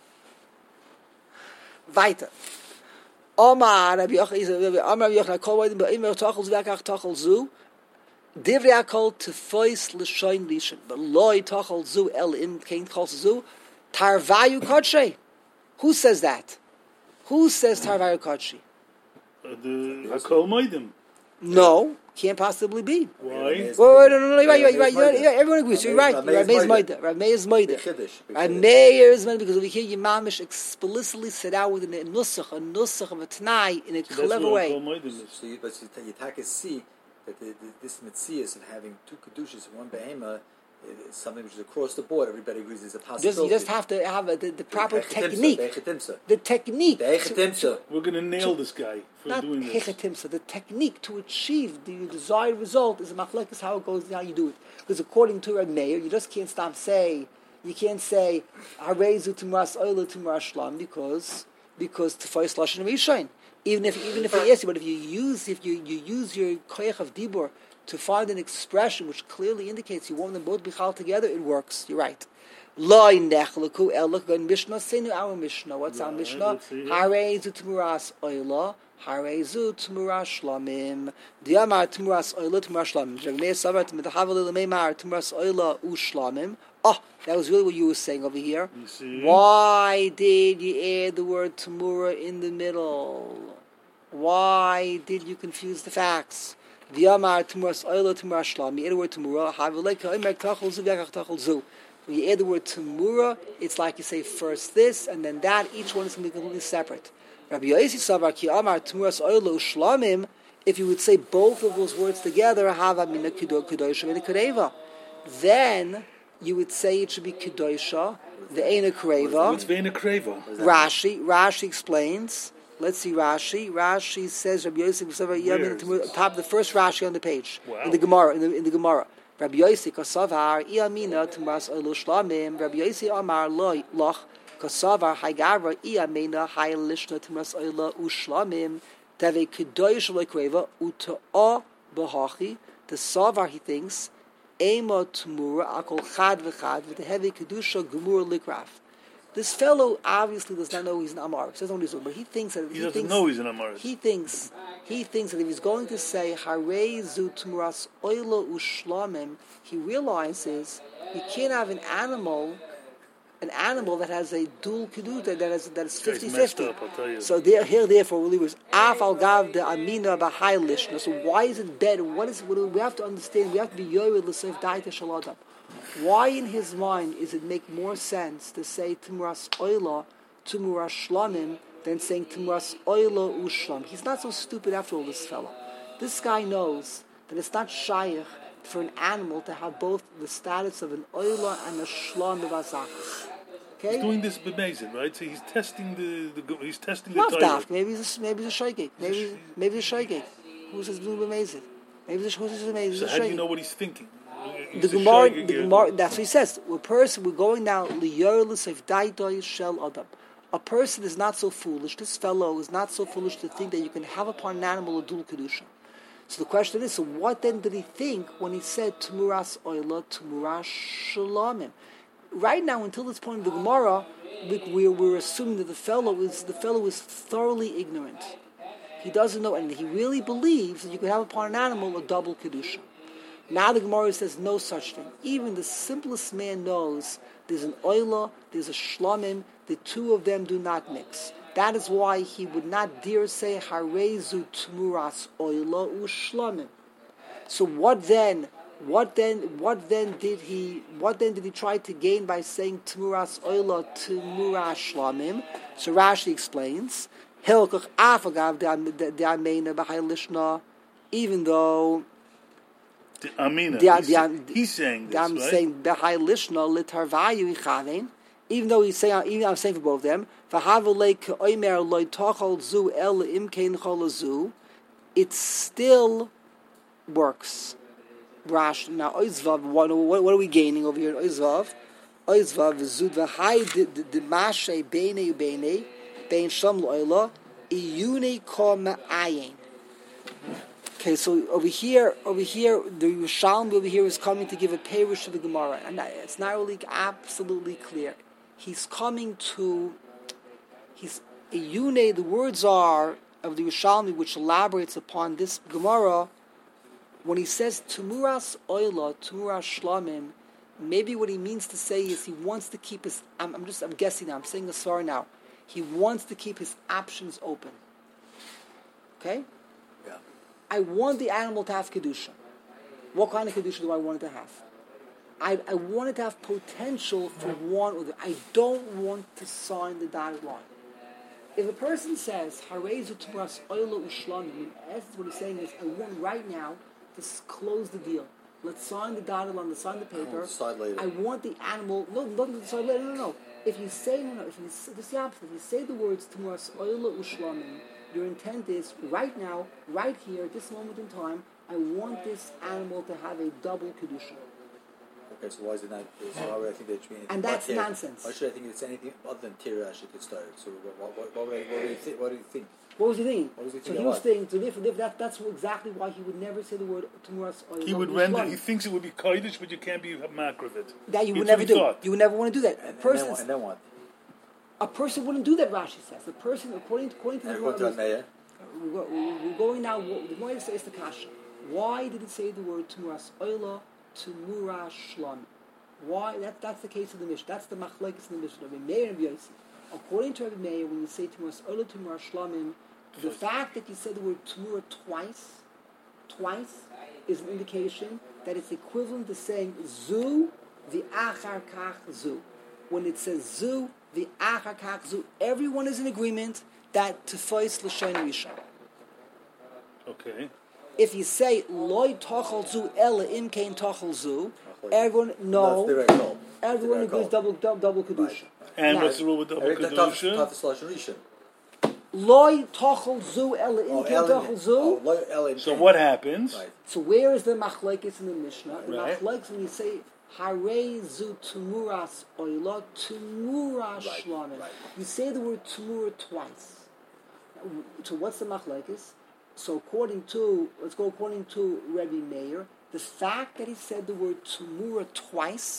Weiter. Omar Rabbi Yochanan, Omar Rabbi Yochanan, Kol Moedim B'Omer Tachol Zu V'Yakach Tachol Zu. Divrei Akol Tefos L'Shon Rishon. But Loi Tachol Zu El Im Kain Tachol Zu. Tarvayu Kodshay. Who says that? Who says Tarvayu Kodshay? Uh, the Hakol Moedim. No, can't possibly be. Why? Wait, wait, no, no, no, you're right, you're right, you're right, you're right, you're right. Everyone agrees, you're right. Rav Meir's Moida. Rav Meir's Moida. Rav Meir's Moida, because over here, Yimamish explicitly set out with a nusach, a nusach of a Tanai in a So that's clever what way. Hakol Moedim is. So you, but you, you take a see that the, the, this mitzvah of having two kedushas and one behema is something which is across the board. Everybody agrees is a Just, possibility. you just have to have a, the, the proper Hechetimsa, technique. the hechetimsa. The technique. The to- hechetimsa. We're going to nail this guy for Not doing this. hechetimsa. The technique to achieve the desired result is a machlekes how it goes, how you do it. Because according to Rav Meir, you just can't stop say, you can't say harezu tumuras oila tumuras shlam because because tefos lashon rishon. Even if even if he asks you, but if you use if you, you use your koyach of dibur to find an expression which clearly indicates you want them both bichal together, it works. You're right. Loi nechleku elok gon Mishnah senu our Mishnah. What's our Right, Mishnah? let's see here. Harezu tumuras oila. Harezu tumuras shlamim. Diamar tumuras oila tumuras shlamim. Jagnei savat mitachavel lemeimar tumuras oila u shlamim. Oh, that was really what you were saying over here. You see? Why did you add the word tamura in the middle? Why did you confuse the facts? Diamar tumuras oila tumuras shlamim. You add the word tamura. Haveleka oimer tachol zu v'yakach tachol zu. When you add the word tamura, it's like you say first this and then that. Each one is going to be completely separate. Rabbi Yosi Savar Ki Amar Tumuras Oilo Shlamim. If you would say both of those words together, Hava Mina Kedoisha Mina Kereva, then you would say it should be Kedoisha, the Eina Kereva. What's Vena Kreva? Rashi, Rashi explains. Let's see Rashi. Rashi says Rabbi Yosi Savar Yamin Tumuras. Top of the first Rashi on the page Wow. in the Gemara. In the, in the Gemara. Rabbi Yosi Kasavar Iamina Tumuras Oilo Shlamim. Rabbi Yosi Amar Loy Loch. Kasavar Haigara Iamena Hailishna Timras Oila Ushlamim Tave Kedoish Loikreva Uta Bahachi. The Savar he thinks Ema Tumura Akol Chad Vechad with the heavy Kedusha Gemur Likraf. This fellow obviously does not know he's an Amar. He doesn't know he's an Amar. He thinks that He, he doesn't thinks, know he's an Amaris. He thinks he thinks that if he's going to say Harei zu tmuras oilo ushlamim, he realizes you can't have an animal, an animal that has a dual keduta that is that is Guy's fifty messed fifty. up, I'll tell you. So there, here, therefore, really was af al gav the amina b'hai lishna. So why is it better? What is what do we have to understand? We have to be yoyed l'seif daita shaladam. Why in his mind is it make more sense to say Tumuras Oila, Tumuras Shlamim, than saying Tumuras Oila Ushlam? He's not so stupid after all, this fellow. This guy knows that it's not shaykh for an animal to have both the status of an Oila and a Shlam of Azach. Okay? He's doing this b'mezid, right? So he's testing the, the he's testing the Not Torah. daf. Maybe it's a, maybe it's a shaykh. Maybe maybe it's a shaykh. Who's this doing amazing? Maybe it's who's this amazing? So how do you know what he's thinking? He's The a Gemara, shaykh the again. Gemara, that's what he says. A person, we're going now, liyarlis of daitoi shel adam. A person is not so foolish, this fellow is not so foolish to think that you can have upon an animal a dual kedusha. So the question is, so what then did he think when he said Tumuras Oila, Tumuras Shalomim? Right now, until this point in the Gemara, we, we're, we're assuming that the fellow is the fellow is thoroughly ignorant. He doesn't know, and he really believes that you can have upon an animal a double kedusha. Now the Gemara says no such thing. Even the simplest man knows there's an oila, there's a shlamim, the two of them do not mix. That is why he would not dare say harezu tmuras oila ushlamim. So what then? What then? What then did he? What then did he try to gain by saying tmuras oila tmuras shlamim? So Rashi explains, Hilkach afagav de'ameina b'chai lishna, even though. The Amina. The- he's, the- he's saying this, I'm right? saying b'chai lishna litarvayu ichavein. Even though he's saying, even I'm saying for both of them, v'havolei ke'omer loy tachal zu el imkein cholazu, it still works. Rash now oizvav. What, what, what are we gaining over here? Oizvav, oizvav zud v'hai de de mashe beinei ubeinei bein sham lo'ila iyunei ko ma'ayin. Okay, so over here, over here, the Yerushalmi over here is coming to give a parish to the Gemara, and it's not really absolutely clear. He's coming to, he's Iyune. The words are of the Yerushalmi, which elaborates upon this Gemara. When he says Tumuras Oila, Tumuras Shlamim, maybe what he means to say is he wants to keep his. I'm, I'm just, I'm guessing now. I'm saying a sorry now. He wants to keep his options open. Okay. I want the animal to have kedusha. What kind of kedusha do I want it to have? I, I want it to have potential for one or the other. I don't want to sign the dotted line. If a person says Harezu Tumuras Oila Ushlamim, in essence what he's saying is, I want right now to s- close the deal. Let's sign the dotted line. Let's sign the paper. want to decide later. I want the animal. No, not to decide later. No, no, no. If you say no, no. If you say, this is the opposite. If you say the words Tumuras Oila Ushlamim, your intent is, right now, right here, at this moment in time, I want this animal to have a double kedusha. Okay, so why is it not? So why would I think that it should be anything And but that's Tira? nonsense. Why should I think it's anything other than Tira should get started? So what, what, what, what, would I- what, do you think, what do you think? What was he thinking? What was he so thinking he was about? thinking, so therefore, therefore that, that's exactly why he would never say the word Tumuras Oila. He would render. He thinks it would be kodesh, but you can't be makriv it. That you would It's never what he do. thought. You would never want to do that. And, and, Persons- then, what- and then what? A person wouldn't do that, Rashi says. The person, according to, according to And the according to Gemara, Meir, we're, go- we're going now, the Gemara says the kasha. Why did it say the word Tumuras Oila, Tumuras Shlam? Why? That, that's the case of the Mishnah. That's the machlekes in the Mishnah. Rabbi Meir and Rabbi Yossi. According to Rabbi Meir, when you say Tumuras Oila, Tumuras Shlamim, the fact that you said the word Tumura twice, twice, is an indication that it's equivalent to saying Zu, the Achar Kach Zu. When it says Zu, the Achar Kach Zu, everyone is in agreement that Tefos L'Shon Rishon. Okay. If you say Loi Tochel Zu Ela Im Kein Tochel Zu, everyone that's the no, right call. everyone That's the right agrees call. double double, double kedusha. Right. And Now, what's the rule with double Eric, the tough- kedusha? toughest Lashon Rishon. Loi Tochel Zu Ela Im Oh, Kein Ellen- Tochel Zu. oh, Lo- Ellen- So what happens? Right. So where is the machlekes in the Mishnah? The Right. machlekes when you say Harei Zu Tumuras Oila Tumuras Right, Shlamim. right. You say the word Tumura twice. So what's the machlekes? So according to, let's go according to Rebbe Meir, the fact that he said the word Tumura twice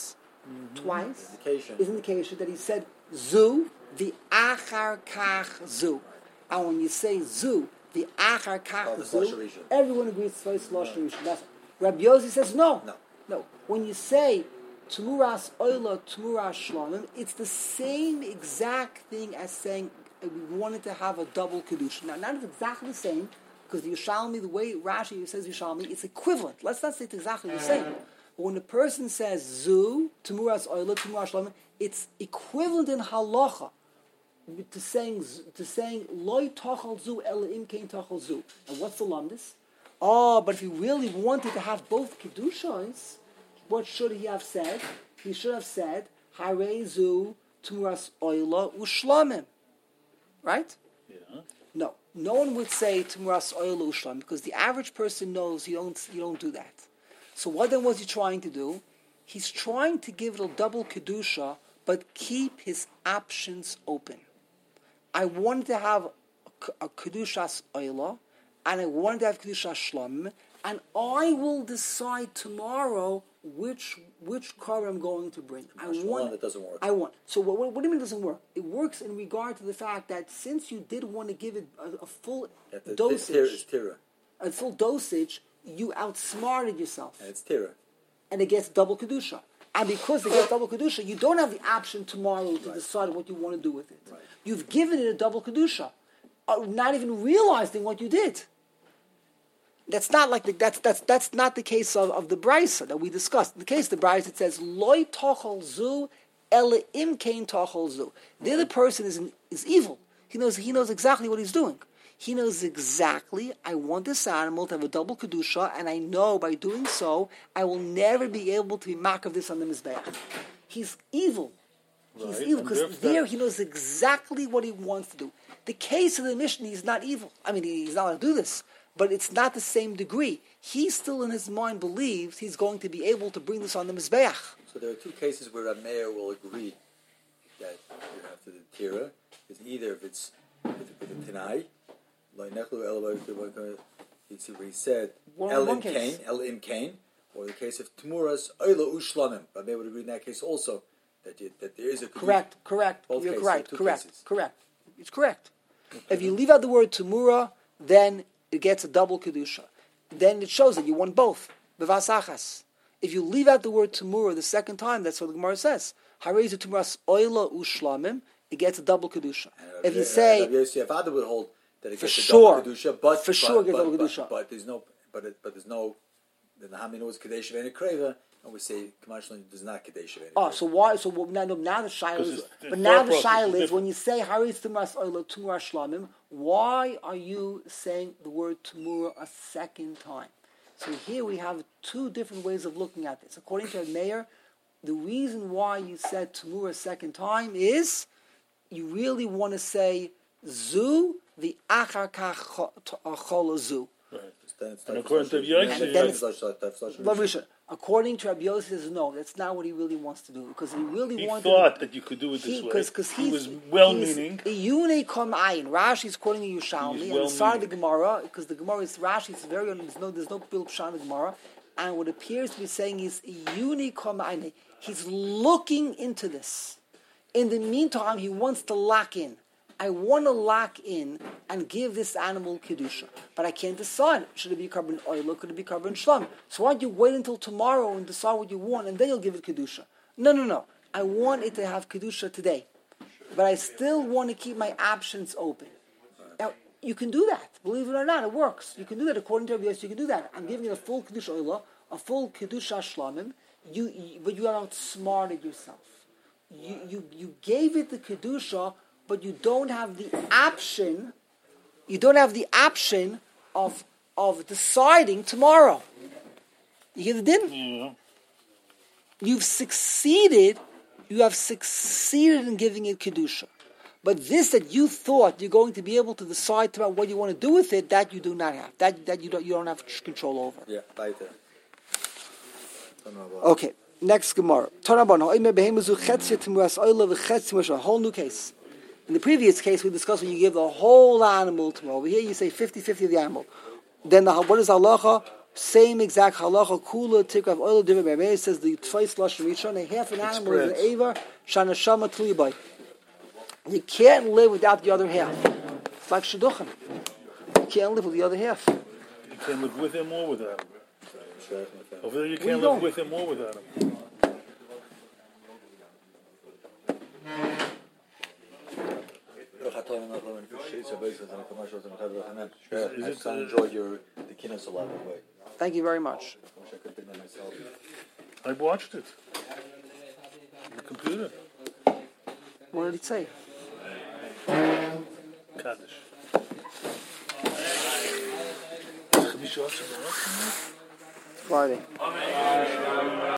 mm-hmm. twice indication. is indication that he said zu the achar kach zu. And when you say zu the achar kach oh, zu, everyone agrees it's Tzvais Lashon Rishon. That's Rabbi Yossi says no. No. No. When you say Tmuras Oila, Tmuras Shlomim, it's the same exact thing as saying uh, we wanted to have a double Kedusha. Now, not exactly the same, because the Yerushalmi, the way Rashi says Yerushalmi, it's equivalent. Let's not say it's exactly the same. But when a person says Zu, Tmuras Oila, Tmuras Shlomim, it's equivalent in halacha to saying to saying Loi Tochal Zu, Ela Im Kein Tochal Zu. And what's the lumdis? Oh, but if he really wanted to have both Kedushas, what should he have said? He should have said, Harezu Tmuras Oila Ushlamim. Right? Yeah. No. No one would say Tmuras Oila Ushlamim because the average person knows you don't, you don't do that. So what then was he trying to do? He's trying to give it a double Kedusha, but keep his options open. I wanted to have a, a Kedushas Oila, and I wanted to have Kedusha Shlamim, and I will decide tomorrow which which car I'm going to bring. I That's want one that doesn't work. I want. So what, what, what do you mean it doesn't work? It works in regard to the fact that since you did want to give it a, a full yeah, the, dosage, it's tira. a full dosage, you outsmarted yourself. And it's tira. And it gets double Kedusha. And because it gets double Kedusha, you don't have the option tomorrow to right. decide what you want to do with it. Right. You've given it a double Kedusha, uh, not even realizing what you did. That's not like the, that's that's that's not the case of, of the Brisa that we discussed. In the case of the Brisa, it says Loi tochel zu ele im kein tochel zu. The other person is is evil. He knows he knows exactly what he's doing. He knows exactly. I want this animal to have a double kedusha, and I know by doing so I will never be able to be mak of this on the mizbeach. He's evil. He's right. evil because there he knows exactly what he wants to do. The case of the Mishnah, he's not evil. I mean, he's not allowed to do this. But it's not the same degree. He still in his mind believes he's going to be able to bring this on the Mizbeach. So there are two cases where a mayor will agree that you have to do tira. Is either if it's with, with a tenai, like nechlu el you see where he said el im kain, el im kain, or the case of tmuras oila ushlamim. A mayor would agree in that case also that you, that there is a correct, correct. Both You're cases, correct, two correct, cases. correct. It's correct. Okay. If you leave out the word tumura, then it gets a double kedusha. Then it shows that you won both. Bevasachas. If you leave out the word tumura the second time, that's what the Gemara says. Harezu tumuras oila ushlamim. It gets a double kedusha. If you say, Yosef Ada would hold that it gets for a sure, double kedusha, but for but, sure, it gets but, double but, kedusha. But, but there's no, but it, but there's no. The Nahamin was kadesh v'ene kreva, and we say commercially does not kadesh v'ene. Oh, so why? So now, now the shaila is, but now the shaila is when you say haris tumuras oila tumura shlamim. Why are you saying the word tumura a second time? So here we have two different ways of looking at this. According to the mayor, the reason why you said tumura a second time is you really want to say zu the achar kach zu. Right. And according to Yossi, according to Rabbi Yossi, says no. That's not what he really wants to do because he really he wanted. thought that you could do it this he, way. Cause, cause he was well-meaning. Iyune kom ayin. Rashi is quoting a Yerushalmi, and inside the Gemara, because the Gemara is Rashi. It's very there's no there's no build pshat in the Gemara, and what appears to be saying is Iyune kom ayin. He's looking into this. In the meantime, he wants to lock in. I want to lock in and give this animal kedusha, but I can't decide. Should it be carbon oil? Could it be carbon shlam? So why don't you wait until tomorrow and decide what you want, and then you'll give it kedusha? No, no, no. I want it to have kedusha today, but I still want to keep my options open. Now you can do that. Believe it or not, it works. You can do that according to Rabbi Yossi. You can do that. I'm giving it a full kedusha oil, a full kedusha shlamim. You, you, but you have outsmarted yourself. You, you, you gave it the kedusha. But you don't have the option. You don't have the option of of deciding tomorrow. You get it in? Yeah. You've succeeded. You have succeeded in giving it kedusha. But this that you thought you're going to be able to decide about what you want to do with it, that you do not have. That that you don't you don't have control over. Yeah, right there. Okay. Next Gemara. A whole new case. In the previous case, we discussed when you give the whole animal to over here, you say fifty-fifty of the animal. Then the, what is halacha? Same exact halacha, kula, tikrav, oil, diva, b'amei, says the twice lashon rishon, a half an animal is an eva, shana shama tlibai. You can't live without the other half. It's like shidduchim. You can't live with the other half. You can't live with him or without him. Over there you can't you live don't? with him or without him. I just enjoyed your the kinus a lot. Thank you very much. I wish I could have done that myself. I watched it. On the computer. What did he say? Kaddish. Friday.